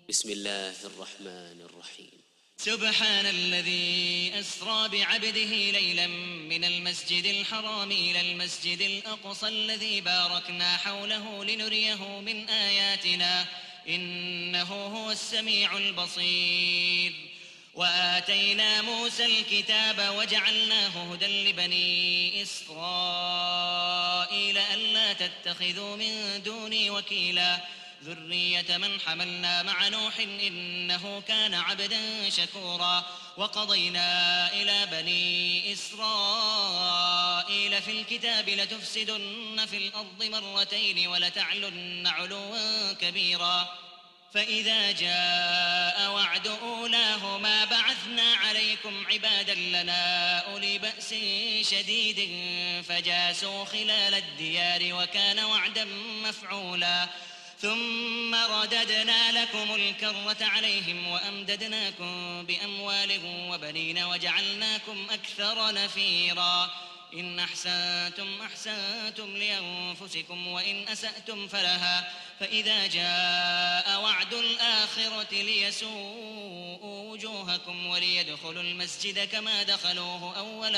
بسم الله الرحمن الرحيم. سبحان الذي أسرى بعبده ليلا من المسجد الحرام إلى المسجد الأقصى الذي باركنا حوله لنريه من آياتنا إنه هو السميع البصير. وآتينا موسى الكتاب وجعلناه هدى لبني إسرائيل ألا تتخذوا من دوني وكيلا ذرية من حملنا مع نوح إنه كان عبدا شكورا. وقضينا إلى بني إسرائيل في الكتاب لتفسدن في الأرض مرتين ولتعلن علوا كبيرا فإذا جاء وعد أولاهما بعثنا عليكم عبادا لنا أولي بأس شديد فجاسوا خلال الديار وكان وعدا مفعولا. ثم رددنا لكم الكرة عليهم وأمددناكم بأموال وبنين وجعلناكم أكثر نفيرا. إن أحسنتم أحسنتم لأنفسكم وإن أسأتم فلها فإذا جاء وعد الآخرة ليسوءوا وجوهكم وليدخلوا المسجد كما دخلوه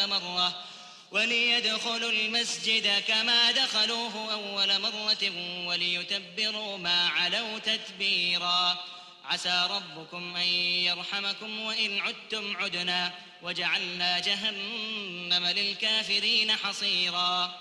أول مرة وليتبروا ما علوا تتبيرا. عسى ربكم أن يرحمكم وإن عدتم عدنا وجعلنا جهنم للكافرين حصيرا.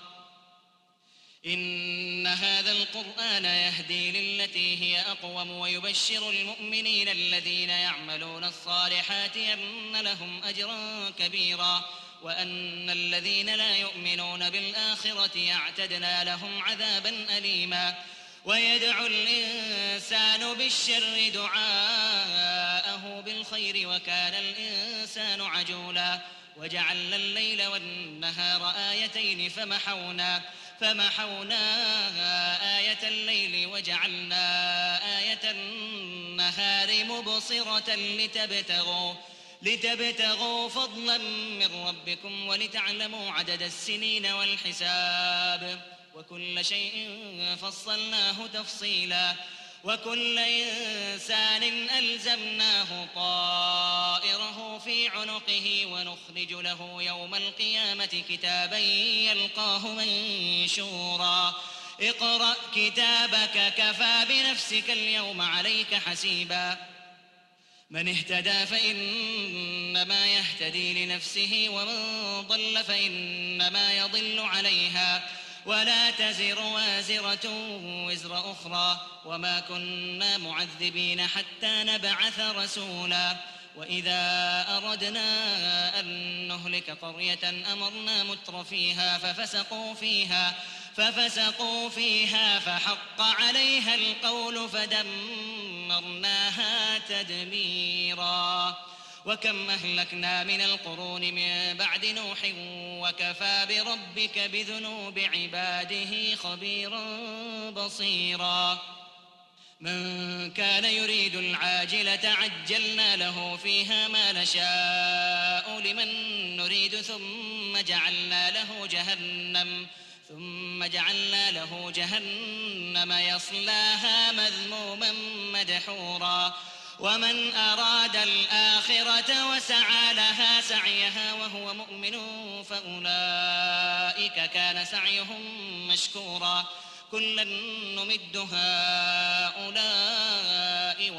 إن هذا القرآن يهدي للتي هي أقوم ويبشر المؤمنين الذين يعملون الصالحات أن لهم أجرا كبيرا وأن الذين لا يؤمنون بالآخرة اعتدنا لهم عذابا أليما. ويدعو الإنسان بالشر دعاءه بالخير وكان الإنسان عجولا. وجعلنا الليل والنهار آيتين فمحونا آية الليل وجعلنا آية النهار مبصرة لتبتغوا فضلا من ربكم ولتعلموا عدد السنين والحساب وكل شيء فصلناه تفصيلا. وكل إنسان ألزمناه طائره في عنقه ونخرج له يوم القيامة كتابا يلقاه منشورا. اقرأ كتابك كفى بنفسك اليوم عليك حسيبا. من اهتدى فإنما يهتدي لنفسه ومن ضل فإنما يضل عليها ولا تزر وازرة وزر أخرى وما كنا معذبين حتى نبعث رسولا. وإذا أردنا أن نهلك قرية أمرنا متر فيها ففسقوا فيها فحق عليها القول فدمرناها تدميرا. وكم أهلكنا من القرون من بعد نوح وكفى بربك بذنوب عباده خبيرا بصيرا. من كان يريد العاجلة عجلنا له فيها ما نشاء لمن نريد ثم جعلنا له جهنم يصلاها مذموما مدحورا. ومن أراد الآخرة وسعى لها سعيها وهو مؤمن فأولئك كان سعيهم مشكورا. كلا نمد هؤلاء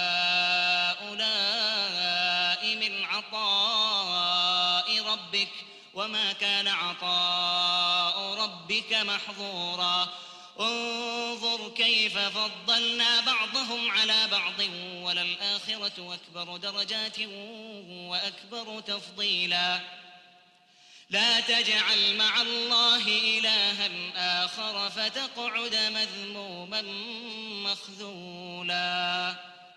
وهؤلاء من عطاء ربك وما كان عطاء ربك محظورا. انظر كيف فضلنا بعضهم على بعض وللآخرة أكبر درجات وأكبر تفضيلا. لا تجعل مع الله إلها آخر فتقعد مذموما مخذولا.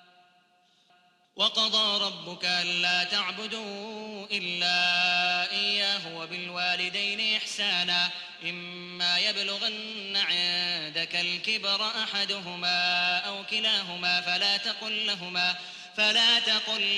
وقضى ربك ألا تعبدوا إلا إياه وبالوالدين إحسانا إما يبلغن عندك الكبر أحدهما أو كلاهما فلا تقل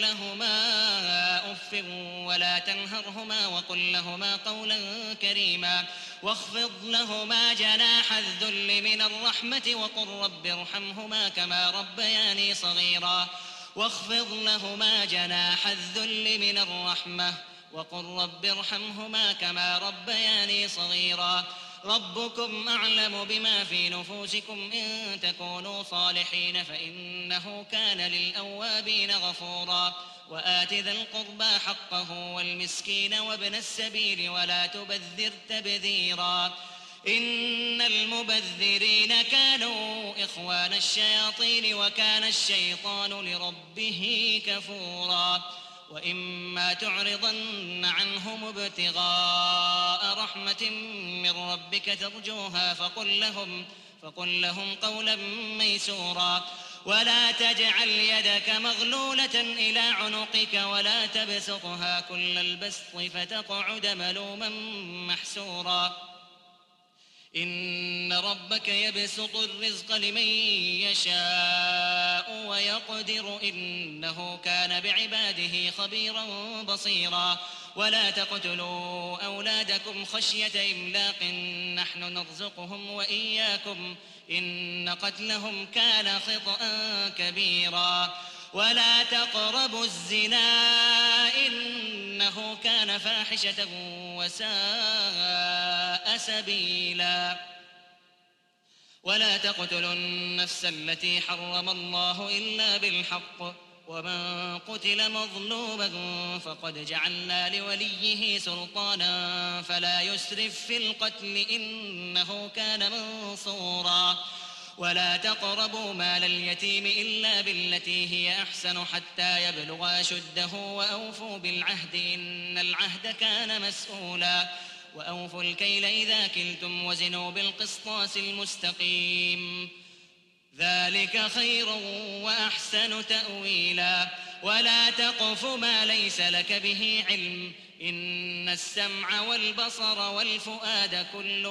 لهما أف ولا تنهرهما وقل لهما قولا كريما. واخفض لهما جناح الذل من الرحمة وقل رب ارحمهما كما ربياني صغيرا واخفض لهما جناح الذل من الرحمة وقل رب ارحمهما كما ربياني صغيرا ربكم أعلم بما في نفوسكم إن تكونوا صالحين فإنه كان للأوابين غفورا وآت ذا القربى حقه والمسكين وابن السبيل ولا تبذر تبذيرا إن المبذرين كانوا إخوان الشياطين وكان الشيطان لربه كفورا وإما تعرضن عنهم ابتغاء رحمة من ربك ترجوها فقل لهم قولا ميسورا ولا تجعل يدك مغلولة إلى عنقك ولا تبسطها كل البسط فتقعد ملوما محسورا إن ربك يبسط الرزق لمن يشاء ويقدر إنه كان بعباده خبيرا بصيرا ولا تقتلوا أولادكم خشية إملاق نحن نرزقهم وإياكم إن قتلهم كان خطأ كبيرا ولا تقربوا الزنا إنه كان فاحشة وساء سبيلا ولا تقتلوا النفس التي حرم الله إلا بالحق ومن قتل مظلوما فقد جعلنا لوليه سلطانا فلا يسرف في القتل إنه كان منصورا ولا تقربوا مال اليتيم إلا بالتي هي أحسن حتى يبلغ أشده وأوفوا بالعهد إن العهد كان مسؤولا وأوفوا الكيل إذا كلتم وزنوا بالقسطاس المستقيم ذلك خير وأحسن تأويلا ولا تقف ما ليس لك به علم إن السمع والبصر والفؤاد كل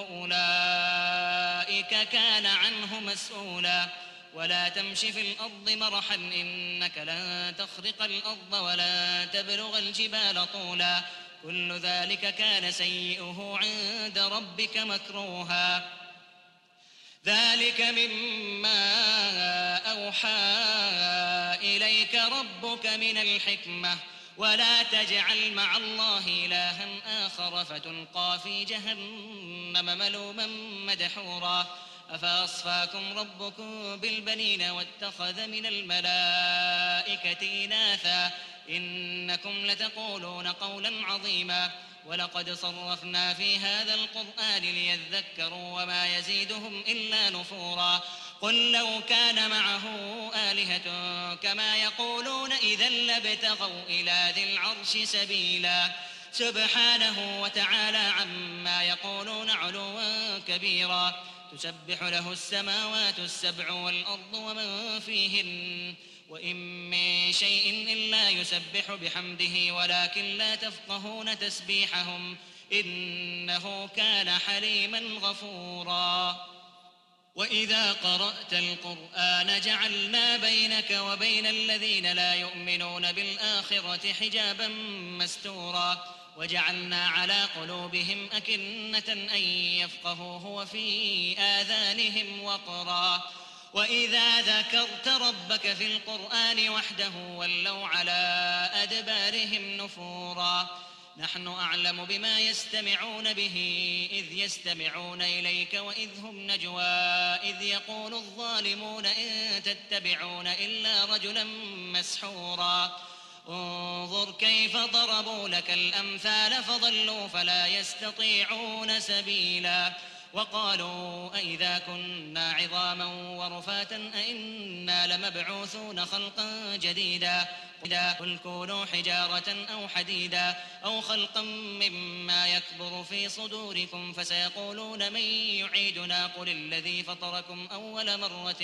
أولئك كان عنه مسؤولا ولا تمش في الأرض مرحا إنك لن تخرق الأرض ولا تبلغ الجبال طولا كل ذلك كان سيئه عند ربك مكروها ذلك مما أوحى إليك ربك من الحكمة ولا تجعل مع الله إلها آخر فتلقى في جهنم ملوما مدحورا أفأصفاكم ربكم بالبنين واتخذ من الملائكة إناثا إنكم لتقولون قولا عظيما ولقد صرفنا في هذا القرآن ليذكروا وما يزيدهم إلا نفورا قل لو كان معه آلهة كما يقولون إذا لابتغوا إلى ذي العرش سبيلا سبحانه وتعالى عما يقولون علوا كبيرا تسبح له السماوات السبع والأرض ومن فيهن وإن من شيء إلا يسبح بحمده ولكن لا تفقهون تسبيحهم إنه كان حليما غفورا وإذا قرأت القرآن جعلنا بينك وبين الذين لا يؤمنون بالآخرة حجابا مستورا وجعلنا على قلوبهم أكنة أن يفقهوه وفي آذانهم وقرا وإذا ذكرت ربك في القرآن وحده ولوا على أدبارهم نفورا نحن أعلم بما يستمعون به إذ يستمعون إليك وإذ هم نجوى إذ يقول الظالمون إن تتبعون إلا رجلا مسحورا انظر كيف ضربوا لك الأمثال فضلوا فلا يستطيعون سبيلا وقالوا أئذا كنا عظاما ورفاتا أئنا لمبعوثون خلقا جديدا قل كونوا حجارة أو حديدا أو خلقا مما يكبر في صدوركم فسيقولون من يعيدنا قل الذي فطركم أول مرة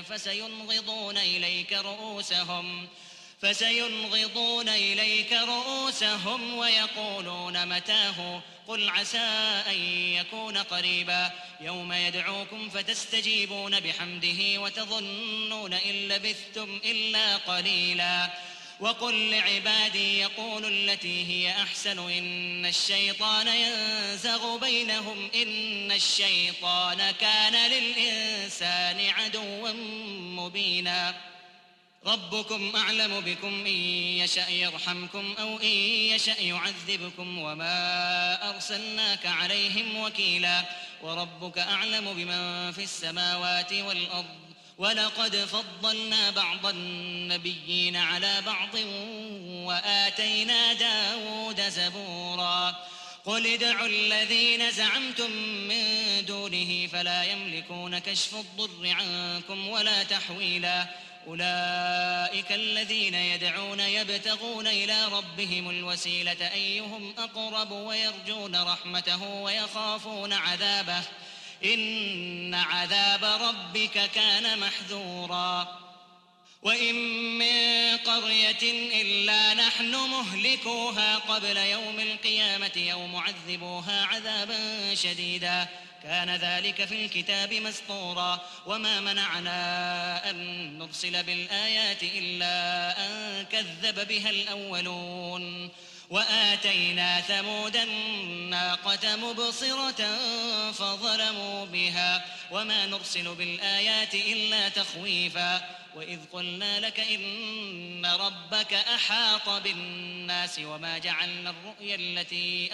فسينغضون إليك رؤوسهم ويقولون متاه قل عسى أن يكون قريبا يوم يدعوكم فتستجيبون بحمده وتظنون إن لبثتم إلا قليلا وقل لعبادي يقولوا التي هي أحسن إن الشيطان ينزغ بينهم إن الشيطان كان للإنسان عدوا مبينا ربكم أعلم بكم إن يشأ يرحمكم أو إن يشأ يعذبكم وما أرسلناك عليهم وكيلا وربك أعلم بمن في السماوات والأرض ولقد فضلنا بعض النبيين على بعض وآتينا داود زبورا قل ادعوا الذين زعمتم من دونه فلا يملكون كشف الضر عنكم ولا تحويلا أولئك الذين يدعون يبتغون إلى ربهم الوسيلة أيهم أقرب ويرجون رحمته ويخافون عذابه إن عذاب ربك كان محذورا وإن من قرية إلا نحن مهلكوها قبل يوم القيامة أو معذبوها عذابا شديدا كان ذلك في الكتاب مسطورا وما منعنا أن نرسل بالآيات إلا أن كذب بها الأولون وآتينا ثمود الناقة مبصرة فظلموا بها وما نرسل بالآيات إلا تخويفا وإذ قلنا لك إن ربك أحاط بالناس وما جعلنا الرؤيا التي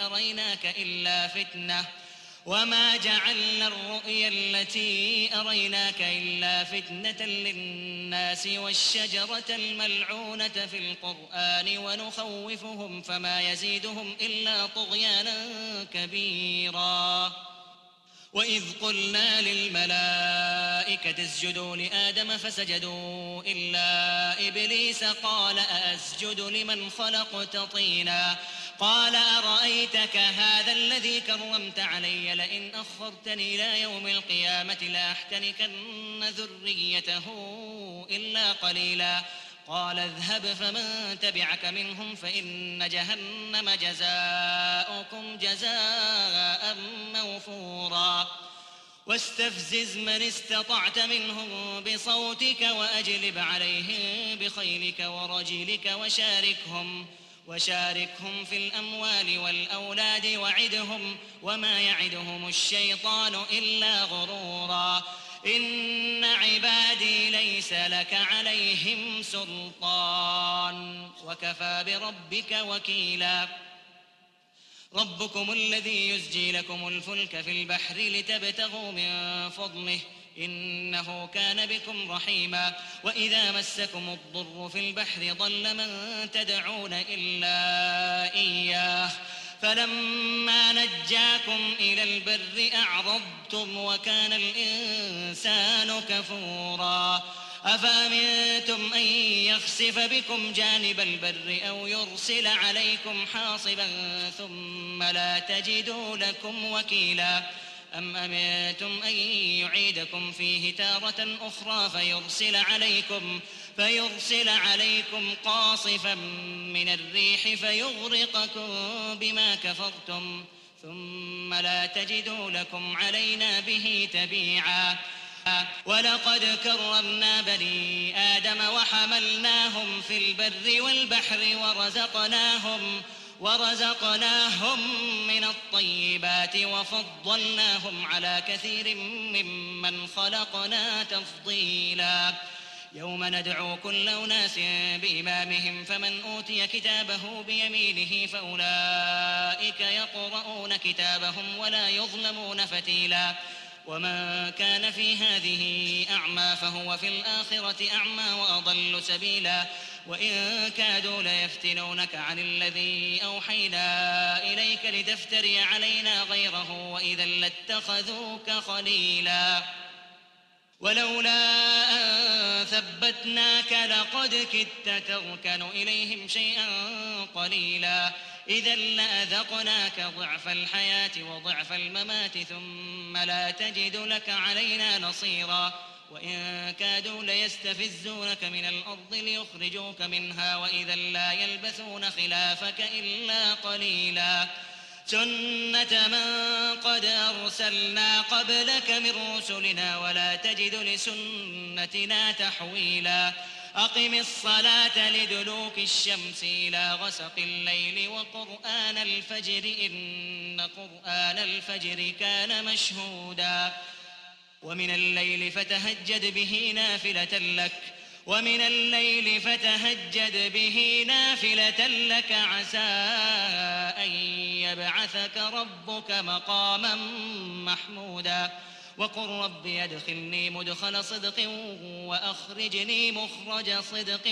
أريناك إلا فتنة للناس والشجرة الملعونة في القرآن ونخوفهم فما يزيدهم إلا طغيانا كبيرا وإذ قلنا للملائكة اسجدوا لآدم فسجدوا إلا إبليس قال أأسجد لمن خلقت طينا قال أرأيتك هذا الذي كرمت علي لئن أخرتني إلى يوم القيامة لأحتنكن ذريته إلا قليلا قال اذهب فمن تبعك منهم فإن جهنم جزاؤكم جزاء موفورا واستفزز من استطعت منهم بصوتك وأجلب عليهم بخيلك ورجلك وشاركهم في الأموال والأولاد وعدهم وما يعدهم الشيطان إلا غرورا إن عبادي ليس لك عليهم سلطان وكفى بربك وكيلا ربكم الذي يزجي لكم الفلك في البحر لتبتغوا من فضله إنه كان بكم رحيما وإذا مسكم الضر في البحر ضل من تدعون إلا إياه فلما نجاكم إلى البر أعرضتم وكان الإنسان كفورا أفأمنتم أن يخسف بكم جانب البر أو يرسل عليكم حاصبا ثم لا تجدوا لكم وكيلا أم أمنتم أن يعيدكم فيه تارة أخرى فيرسل عليكم قاصفا من الريح فيغرقكم بما كفرتم ثم لا تجدوا لكم علينا به تبيعا ولقد كرمنا بني آدم وحملناهم في البر والبحر ورزقناهم من الطيبات وفضلناهم على كثير ممن خلقنا تفضيلا يوم ندعو كل أناس بإمامهم فمن أوتي كتابه بيمينه فأولئك يقرؤون كتابهم ولا يظلمون فتيلا ومن كان في هذه أعمى فهو في الآخرة أعمى وأضل سبيلا وإن كادوا ليفتنونك عن الذي أوحينا إليك لتفتري علينا غيره وإذا لاتخذوك خليلا ولولا أن ثبتناك لقد كدت تركن إليهم شيئا قليلا إذا لأذقناك ضعف الحياة وضعف الممات ثم لا تجد لك علينا نصيرا وإن كادوا ليستفزونك من الأرض ليخرجوك منها وإذا لا يلبثون خلافك إلا قليلا سنة من قد أرسلنا قبلك من رسلنا ولا تجد لسنتنا تحويلا أقم الصلاة لدلوك الشمس إلى غسق الليل وقرآن الفجر إن قرآن الفجر كان مشهودا ومن الليل فتهجد به نافلة لك عسى أن يبعثك ربك مقاما محمودا وقل رب أدخلني مدخل صدق وأخرجني مخرج صدق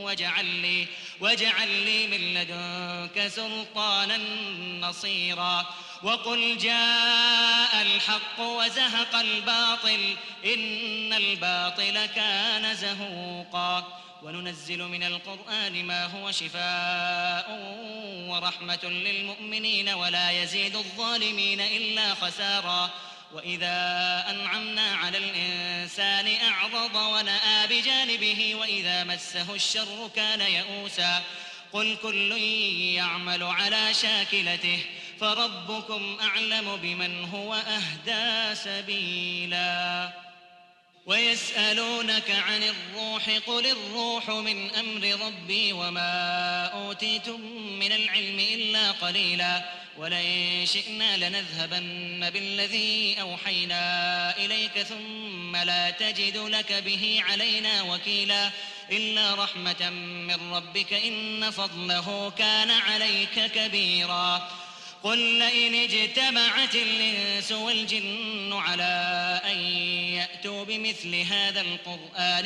واجعل لي من لدنك سلطانا نصيرا وقل جاء الحق وزهق الباطل إن الباطل كان زهوقا وننزل من القرآن ما هو شفاء ورحمة للمؤمنين ولا يزيد الظالمين إلا خسارا وإذا أنعمنا على الإنسان أعرض ونأى بجانبه وإذا مسه الشر كان يئوسا قل كل يعمل على شاكلته فربكم أعلم بمن هو أهدى سبيلا ويسألونك عن الروح قل الروح من أمر ربي وما أوتيتم من العلم إلا قليلا ولئن شئنا لنذهبن بالذي أوحينا إليك ثم لا تجد لك به علينا وكيلا إلا رحمة من ربك إن فضله كان عليك كبيرا قل لئن اجتمعت الإنس والجن على أن يأتوا بمثل هذا القرآن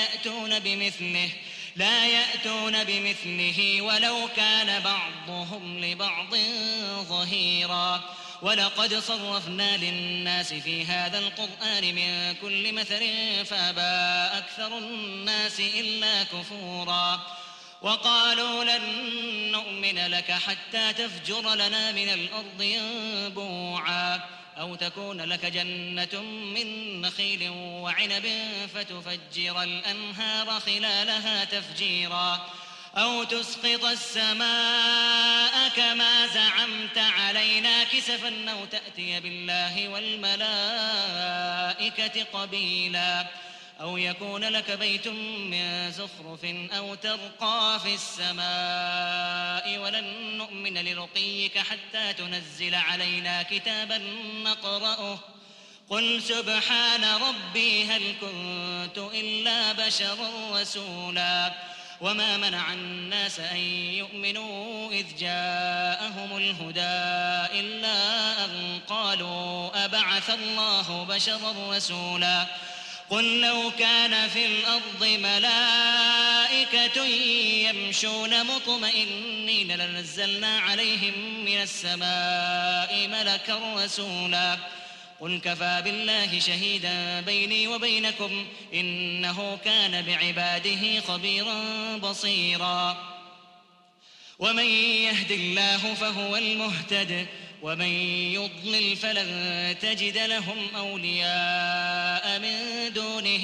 لا يأتون بمثله ولو كان بعضهم لبعض ظهيرا ولقد صرفنا للناس في هذا القرآن من كل مثل فأبى أكثر الناس إلا كفورا وقالوا لن نؤمن لك حتى تفجر لنا من الأرض ينبوعا أو تكون لك جنة من نخيل وعنب فتفجر الأنهار خلالها تفجيرا أو تسقط السماء كما زعمت علينا كسفا أو تأتي بالله والملائكة قبيلا أو يكون لك بيت من زخرف أو ترقى في السماء ولن نؤمن لرقيك حتى تنزل علينا كتابا نقرأه قل سبحان ربي هل كنت إلا بشرا رسولا وما منع الناس أن يؤمنوا إذ جاءهم الهدى إلا أن قالوا أبعث الله بشرا رسولا قل لو كان في الأرض ملائكة يمشون مطمئنين لنزلنا عليهم من السماء ملكا رسولا قل كفى بالله شهيدا بيني وبينكم إنه كان بعباده خبيرا بصيرا ومن يهد الله فهو المهتد ومن يضلل فلن تجد لهم أولياء من دونه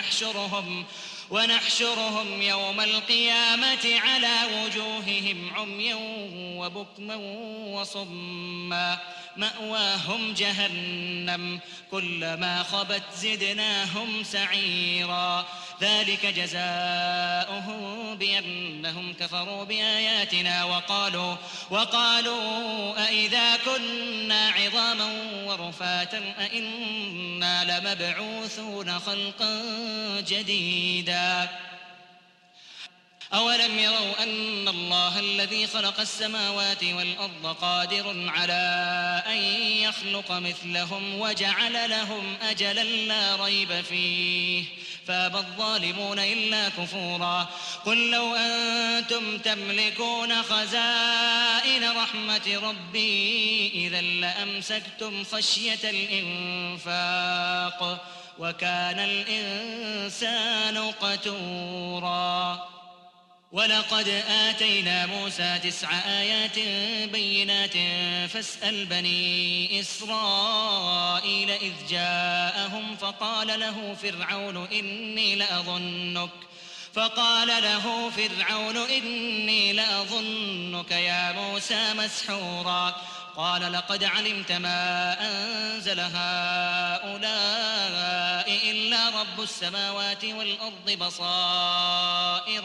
ونحشرهم يوم القيامة على وجوههم عميا وبكما وصما مأواهم جهنم كلما خبت زدناهم سعيرا ذلك جزاؤهم بأنهم كفروا بآياتنا وقالوا أئذا كنا عظاما ورفاتا أئنا لمبعوثون خلقا جديدا أولم يروا أن الله الذي خلق السماوات والأرض قادر على أن يخلق مثلهم وجعل لهم أجلا لا ريب فيه فأبى الظالمون إلا كفورا قل لو أنتم تملكون خزائن رحمة ربي إذا لأمسكتم خشية الإنفاق وكان الإنسان قتورا ولقد آتينا موسى 9 آيات بينات فاسأل بني إسرائيل إذ جاءهم فقال له فرعون إني لأظنك يا موسى مسحورا قال لقد علمت ما أنزل هؤلاء إلا رب السماوات والأرض بصائر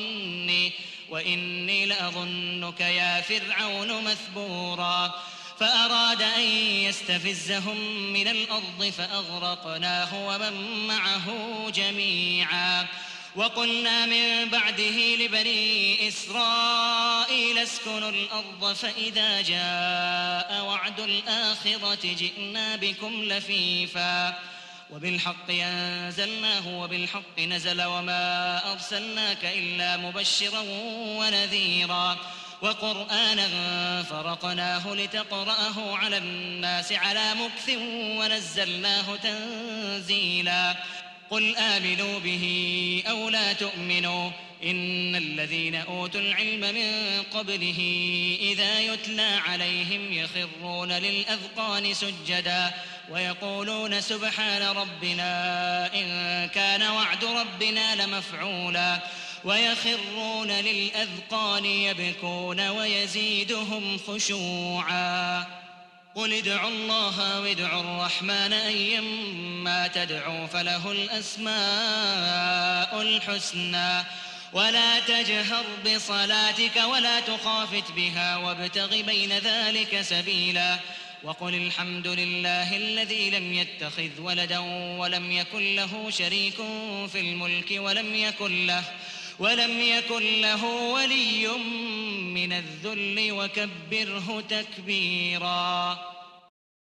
وإني لأظنك يا فرعون مثبورا فأراد أن يستفزهم من الأرض فأغرقناه ومن معه جميعا وقلنا من بعده لبني إسرائيل اسكنوا الأرض فإذا جاء وعد الآخرة جئنا بكم لفيفا وبالحق أنزلناه وبالحق نزل وما أرسلناك إلا مبشرا ونذيرا وقرآنا فرقناه لتقرأه على الناس على مكث ونزلناه تنزيلا قل آمنوا به أو لا تؤمنوا إن الذين أوتوا العلم من قبله إذا يتلى عليهم يخرون للأذقان سجدا ويقولون سبحان ربنا إن كان وعد ربنا لمفعولا ويخرون للأذقان يبكون ويزيدهم خشوعا قل ادعوا الله وادعوا الرحمن أيما تدعوا فله الأسماء الحسنى ولا تجهر بصلاتك ولا تخافت بها وابتغ بين ذلك سبيلا وقل الحمد لله الذي لم يتخذ ولدا ولم يكن له شريك في الملك ولم يكن له ولي من الذل وكبره تكبيرا